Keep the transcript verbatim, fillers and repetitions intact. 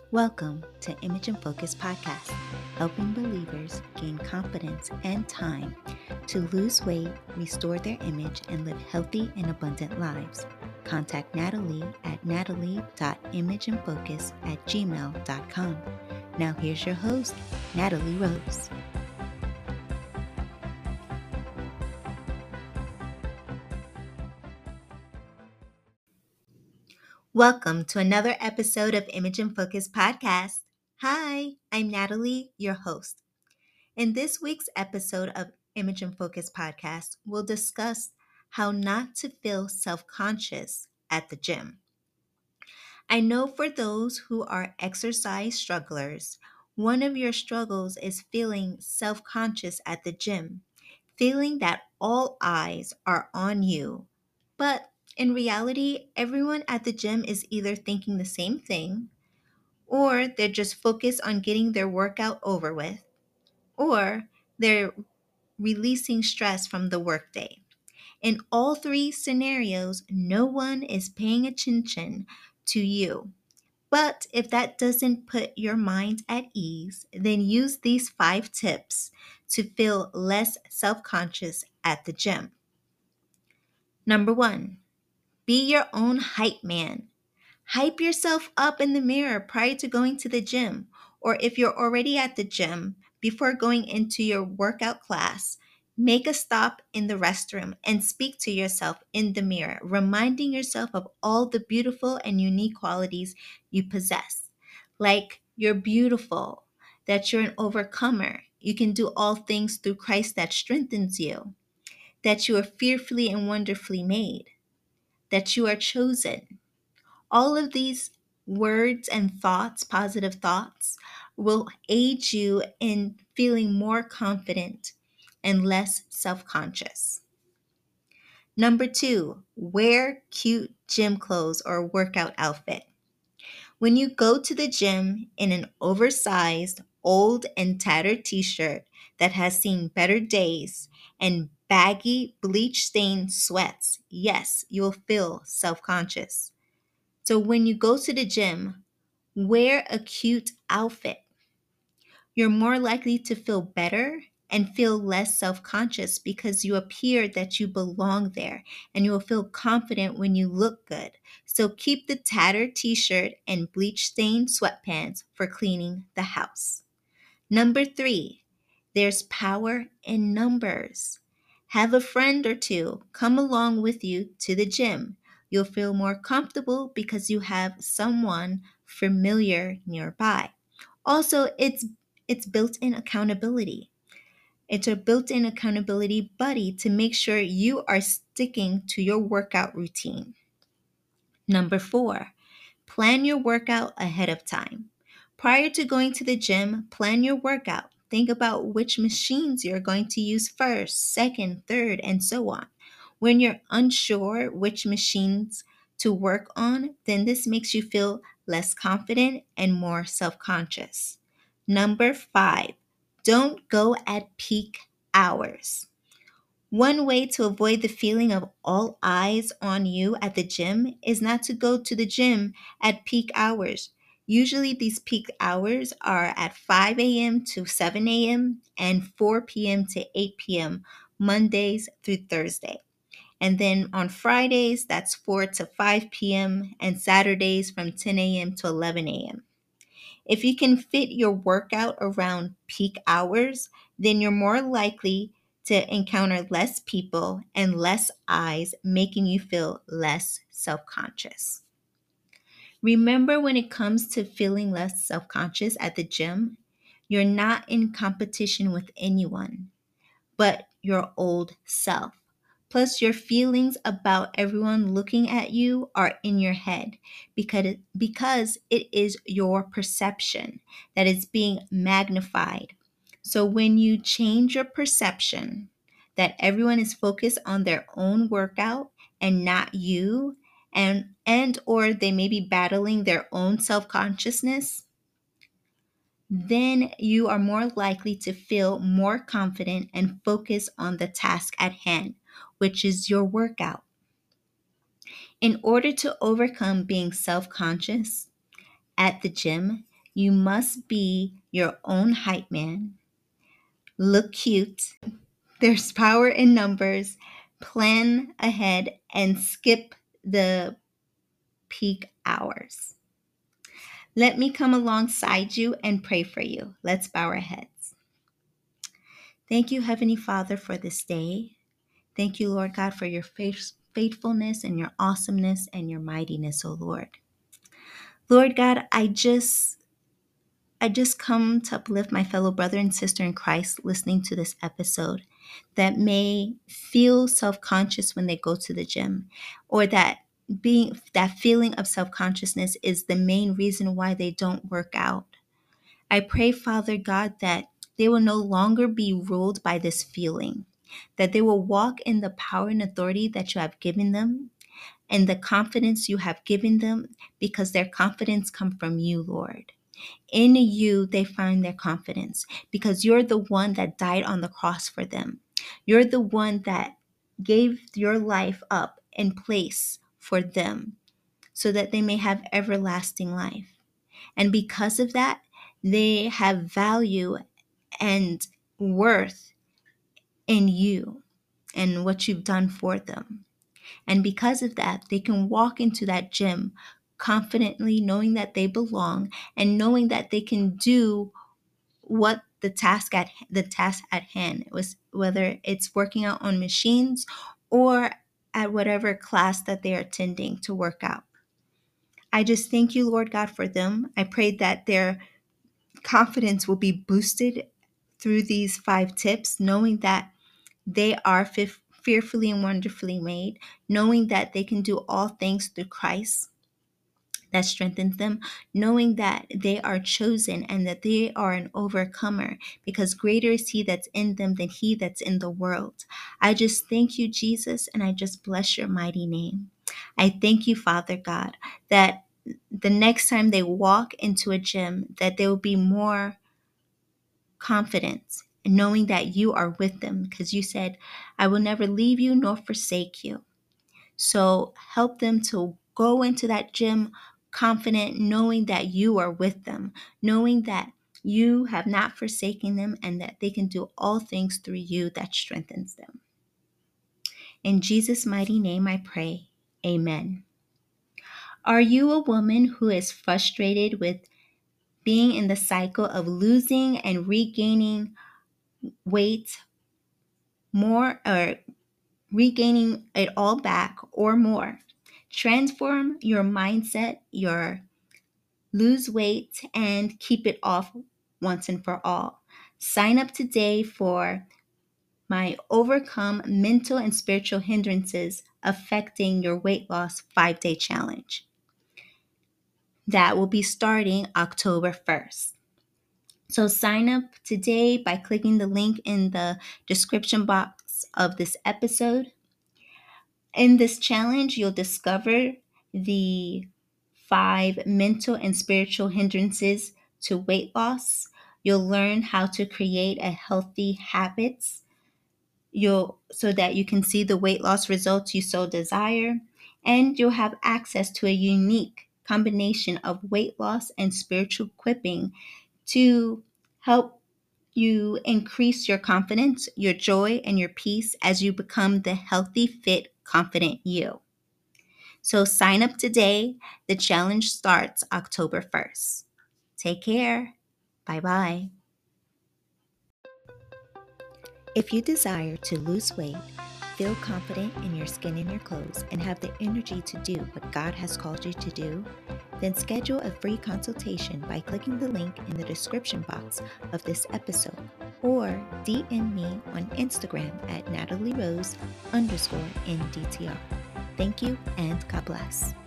Welcome to Image and Focus Podcast, helping believers gain confidence and time to lose weight, restore their image, and live healthy and abundant lives. Contact Natalie at natalie.imageandfocus at gmail.com. Now here's your host, Natalie Rose. Welcome to another episode of Image and Focus Podcast. Hi, I'm Natalie, your host. In this week's episode of Image and Focus Podcast, we'll discuss how not to feel self-conscious at the gym. I know for those who are exercise strugglers, one of your struggles is feeling self-conscious at the gym, feeling that all eyes are on you. But in reality, everyone at the gym is either thinking the same thing, or they're just focused on getting their workout over with, or they're releasing stress from the workday. In all three scenarios, no one is paying attention to you. But if that doesn't put your mind at ease, then use these five tips to feel less self-conscious at the gym. Number one, be your own hype man. Hype yourself up in the mirror prior to going to the gym, or if you're already at the gym, before going into your workout class, make a stop in the restroom and speak to yourself in the mirror, reminding yourself of all the beautiful and unique qualities you possess. Like you're beautiful, that you're an overcomer, you can do all things through Christ that strengthens you, that you are fearfully and wonderfully made, that you are chosen. All of these words and thoughts, positive thoughts, will aid you in feeling more confident and less self conscious. Number two, wear cute gym clothes or workout outfit. When you go to the gym in an oversized, old, and tattered t shirt that has seen better days and baggy, bleach stained sweats, yes, you'll feel self conscious. So when you go to the gym, wear a cute outfit. You're more likely to feel better and feel less self-conscious because you appear that you belong there, and you will feel confident when you look good. So keep the tattered t-shirt and bleach-stained sweatpants for cleaning the house. Number three, there's power in numbers. Have a friend or two come along with you to the gym. You'll feel more comfortable because you have someone familiar nearby. Also, it's it's built-in accountability. It's a built-in accountability buddy to make sure you are sticking to your workout routine. Number four, plan your workout ahead of time. Prior to going to the gym, plan your workout. Think about which machines you're going to use first, second, third, and so on. When you're unsure which machines to work on, then this makes you feel less confident and more self conscious. Number five, don't go at peak hours. One way to avoid the feeling of all eyes on you at the gym is not to go to the gym at peak hours. Usually, these peak hours are at five a.m. to seven a.m. and four p.m. to eight p.m. Mondays through Thursday. And then on Fridays, that's four to five p.m. and Saturdays from ten a.m. to eleven a.m. If you can fit your workout around peak hours, then you're more likely to encounter less people and less eyes, making you feel less self conscious. Remember, when it comes to feeling less self conscious at the gym, you're not in competition with anyone but your old self. Plus, your feelings about everyone looking at you are in your head because it, because it is your perception that is being magnified. So, when you change your perception that everyone is focused on their own workout and not you, and and or they may be battling their own self-consciousness, then you are more likely to feel more confident and focus on the task at hand, which is your workout. In order to overcome being self conscious at the gym, You must be your own hype man, look cute. There's power in numbers. Plan ahead and skip the peak hours. Let me come alongside you and pray for you. Let's bow our heads. Thank you, Heavenly Father, for this day. Thank you, Lord God, for your faith, faithfulness and your awesomeness and your mightiness, O Lord. Lord God, I just I just come to uplift my fellow brother and sister in Christ listening to this episode that may feel self-conscious when they go to the gym, or that being that feeling of self-consciousness is the main reason why they don't work out. I pray, Father God, that they will no longer be ruled by this feeling, that they will walk in the power and authority that you have given them and the confidence you have given them, because their confidence comes from you, Lord. In you, they find their confidence because you're the one that died on the cross for them. You're the one that gave your life up in place for them so that they may have everlasting life. And because of that, they have value and worth in you and what you've done for them. And because of that, they can walk into that gym confidently, knowing that they belong and knowing that they can do what the task at the task at hand was, whether it's working out on machines or at whatever class that they are attending to work out. I just thank you, Lord God, for them. I pray that their confidence will be boosted through these five tips, knowing that they are fif- fearfully and wonderfully made, knowing that they can do all things through Christ that strengthens them, knowing that they are chosen and that they are an overcomer because greater is he that's in them than he that's in the world. I just thank you, Jesus, and I just bless your mighty name. I thank you, Father God, that the next time they walk into a gym, that they will be more confident, knowing that you are with them, because you said, I will never leave you nor forsake you. So help them to go into that gym confident, knowing that you are with them, knowing that you have not forsaken them and that they can do all things through you that strengthens them. In Jesus' mighty name I pray. Amen. Are you a woman who is frustrated with being in the cycle of losing and regaining weight more, or regaining it all back or more? Transform your mindset, your lose weight, and keep it off once and for all. Sign up today for my Overcome Mental and Spiritual Hindrances Affecting Your Weight Loss five-day challenge. That will be starting October first. So sign up today by clicking the link in the description box of this episode. In this challenge, you'll discover the five mental and spiritual hindrances to weight loss. You'll learn how to create a healthy habits you'll so that you can see the weight loss results you so desire, and you'll have access to a unique combination of weight loss and spiritual equipping to help you increase your confidence, your joy, and your peace as you become the healthy, fit, confident you. So sign up today. The challenge starts October first. Take care. Bye-bye. If you desire to lose weight, feel confident in your skin and your clothes, and have the energy to do what God has called you to do, then schedule a free consultation by clicking the link in the description box of this episode, or D M me on Instagram at Natalie Rose underscore N D T R. Thank you and God bless.